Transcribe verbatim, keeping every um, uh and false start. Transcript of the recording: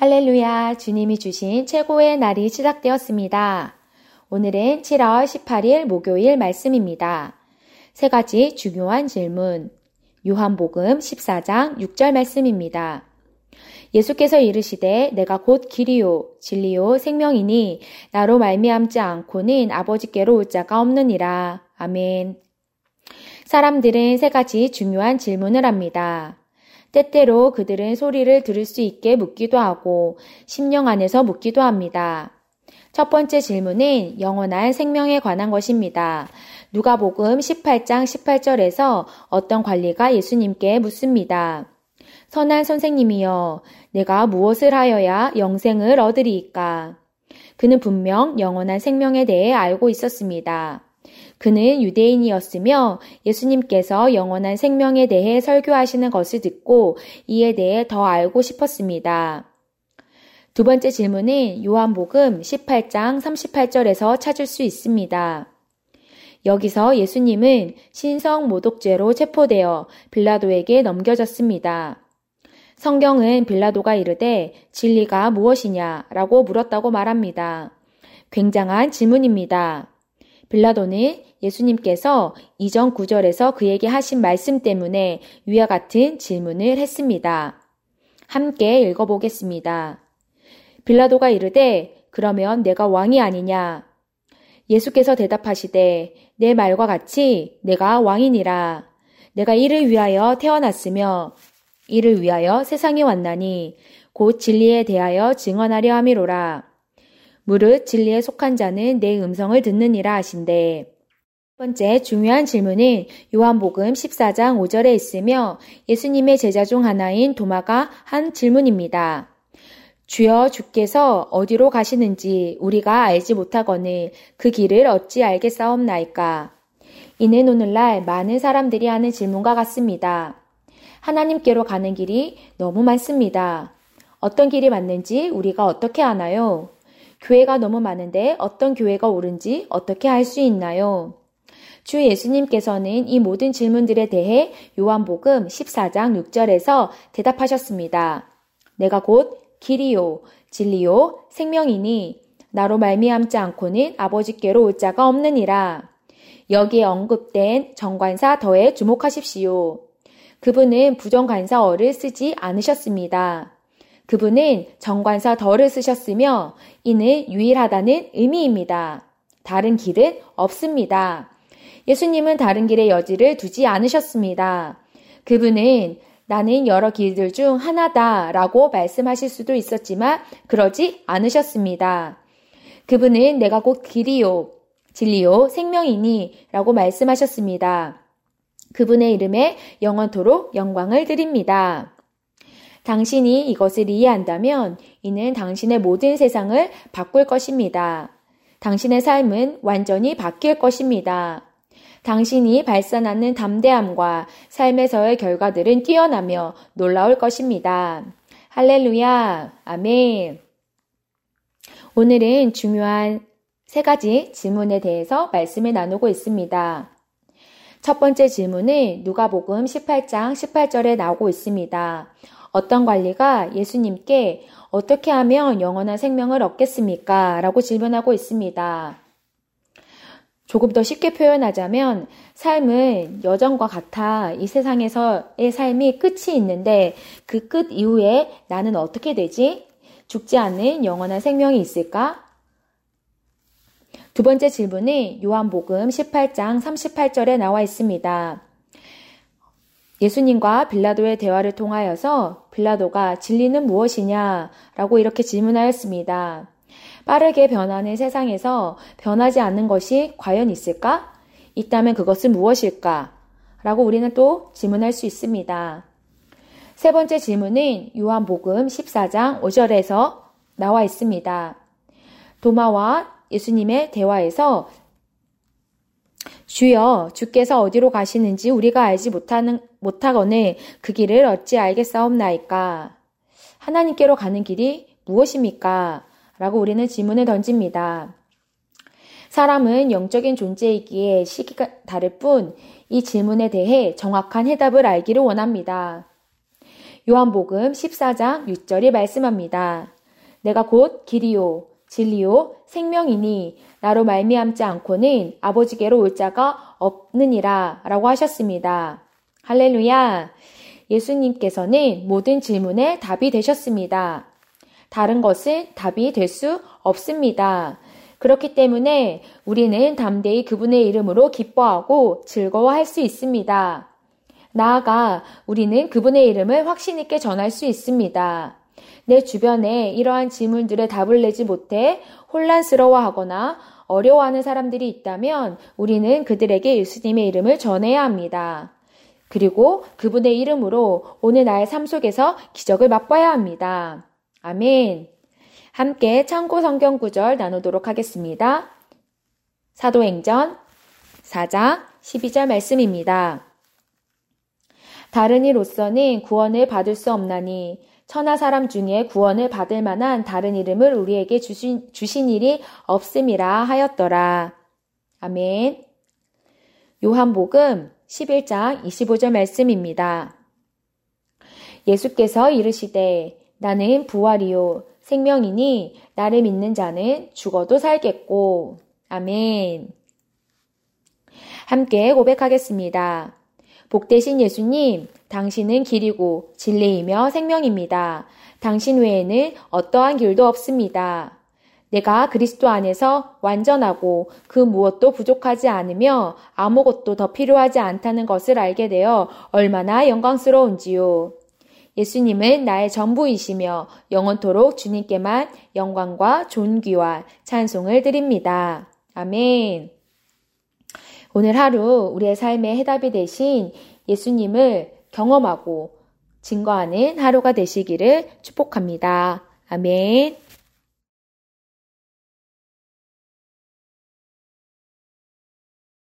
할렐루야, 주님이 주신 최고의 날이 시작되었습니다. 오늘은 칠월 십팔일 목요일 말씀입니다. 세 가지 중요한 질문. 요한복음 십사장 육절 말씀입니다. 예수께서 이르시되 내가 곧 길이요 진리요 생명이니 나로 말미암지 않고는 아버지께로 올 자가 없느니라. 아멘. 사람들은 세 가지 중요한 질문을 합니다. 때때로 그들은 소리를 들을 수 있게 묻기도 하고 심령 안에서 묻기도 합니다. 첫 번째 질문은 영원한 생명에 관한 것입니다. 누가복음 십팔장 십팔절에서 어떤 관리가 예수님께 묻습니다. 선한 선생님이여, 내가 무엇을 하여야 영생을 얻으리이까? 그는 분명 영원한 생명에 대해 알고 있었습니다. 그는 유대인이었으며 예수님께서 영원한 생명에 대해 설교하시는 것을 듣고 이에 대해 더 알고 싶었습니다. 두 번째 질문은 요한복음 십팔장 삼십팔절에서 찾을 수 있습니다. 여기서 예수님은 신성 모독죄로 체포되어 빌라도에게 넘겨졌습니다. 성경은 빌라도가 이르되 진리가 무엇이냐라고 물었다고 말합니다. 굉장한 질문입니다. 빌라도는 예수님께서 이전 구절에서 그에게 하신 말씀 때문에 위와 같은 질문을 했습니다. 함께 읽어보겠습니다. 빌라도가 이르되 그러면 내가 왕이 아니냐? 예수께서 대답하시되 내 말과 같이 내가 왕이니라. 내가 이를 위하여 태어났으며 이를 위하여 세상에 왔나니 곧 진리에 대하여 증언하려 함이로라. 무릇 진리에 속한 자는 내 음성을 듣느니라 하신대. 첫 번째 중요한 질문은 요한복음 십사장 오절에 있으며 예수님의 제자 중 하나인 도마가 한 질문입니다. 주여, 주께서 어디로 가시는지 우리가 알지 못하거늘 그 길을 어찌 알겠사옵나이까? 이는 오늘날 많은 사람들이 하는 질문과 같습니다. 하나님께로 가는 길이 너무 많습니다. 어떤 길이 맞는지 우리가 어떻게 아나요? 교회가 너무 많은데 어떤 교회가 옳은지 어떻게 알 수 있나요? 주 예수님께서는 이 모든 질문들에 대해 요한복음 십사장 육절에서 대답하셨습니다. 내가 곧 길이요 진리요 생명이니 나로 말미암지 않고는 아버지께로 올 자가 없느니라. 여기에 언급된 정관사 더에 주목하십시오. 그분은 부정관사어를 쓰지 않으셨습니다. 그분은 정관사 더를 쓰셨으며 이는 유일하다는 의미입니다. 다른 길은 없습니다. 예수님은 다른 길의 여지를 두지 않으셨습니다. 그분은 나는 여러 길들 중 하나다 라고 말씀하실 수도 있었지만 그러지 않으셨습니다. 그분은 내가 곧 길이요, 진리요, 생명이니 라고 말씀하셨습니다. 그분의 이름에 영원토록 영광을 드립니다. 당신이 이것을 이해한다면 이는 당신의 모든 세상을 바꿀 것입니다. 당신의 삶은 완전히 바뀔 것입니다. 당신이 발산하는 담대함과 삶에서의 결과들은 뛰어나며 놀라울 것입니다. 할렐루야, 아멘. 오늘은 중요한 세 가지 질문에 대해서 말씀을 나누고 있습니다. 첫 번째 질문은 누가복음 십팔장 십팔절에 나오고 있습니다. 어떤 관리가 예수님께 어떻게 하면 영원한 생명을 얻겠습니까? 라고 질문하고 있습니다. 조금 더 쉽게 표현하자면 삶은 여정과 같아 이 세상에서의 삶이 끝이 있는데 그 끝 이후에 나는 어떻게 되지? 죽지 않는 영원한 생명이 있을까? 두 번째 질문은 요한복음 십팔장 삼십팔절에 나와 있습니다. 예수님과 빌라도의 대화를 통하여서 빌라도가 진리는 무엇이냐? 라고 이렇게 질문하였습니다. 빠르게 변하는 세상에서 변하지 않는 것이 과연 있을까? 있다면 그것은 무엇일까? 라고 우리는 또 질문할 수 있습니다. 세 번째 질문은 요한복음 십사장 오절에서 나와 있습니다. 도마와 예수님의 대화에서 주여, 주께서 어디로 가시는지 우리가 알지 못하는, 못하거늘 그 길을 어찌 알겠사옵나이까? 하나님께로 가는 길이 무엇입니까? 라고 우리는 질문을 던집니다. 사람은 영적인 존재이기에 시기가 다를 뿐 이 질문에 대해 정확한 해답을 알기를 원합니다. 요한복음 십사 장 육 절이 말씀합니다. 내가 곧 길이요 진리요 생명이니 나로 말미암지 않고는 아버지께로 올 자가 없느니라 라고 하셨습니다. 할렐루야! 예수님께서는 모든 질문에 답이 되셨습니다. 다른 것은 답이 될 수 없습니다. 그렇기 때문에 우리는 담대히 그분의 이름으로 기뻐하고 즐거워할 수 있습니다. 나아가 우리는 그분의 이름을 확신 있게 전할 수 있습니다. 내 주변에 이러한 질문들에 답을 내지 못해 혼란스러워하거나 어려워하는 사람들이 있다면 우리는 그들에게 예수님의 이름을 전해야 합니다. 그리고 그분의 이름으로 오늘 나의 삶 속에서 기적을 맛봐야 합니다. 아멘. 함께 참고 성경 구절 나누도록 하겠습니다. 사도행전 사 장 십이 절 말씀입니다. 다른 이로서는 구원을 받을 수 없나니 천하 사람 중에 구원을 받을 만한 다른 이름을 우리에게 주신, 주신 일이 없음이라 하였더라. 아멘. 요한복음 십일 장 이십오 절 말씀입니다. 예수께서 이르시되 나는 부활이요 생명이니 나를 믿는 자는 죽어도 살겠고. 아멘. 함께 고백하겠습니다. 복되신 예수님, 당신은 길이고 진리이며 생명입니다. 당신 외에는 어떠한 길도 없습니다. 내가 그리스도 안에서 완전하고 그 무엇도 부족하지 않으며 아무것도 더 필요하지 않다는 것을 알게 되어 얼마나 영광스러운지요. 예수님은 나의 전부이시며 영원토록 주님께만 영광과 존귀와 찬송을 드립니다. 아멘. 오늘 하루 우리의 삶의 해답이 되신 예수님을 경험하고 증거하는 하루가 되시기를 축복합니다. 아멘.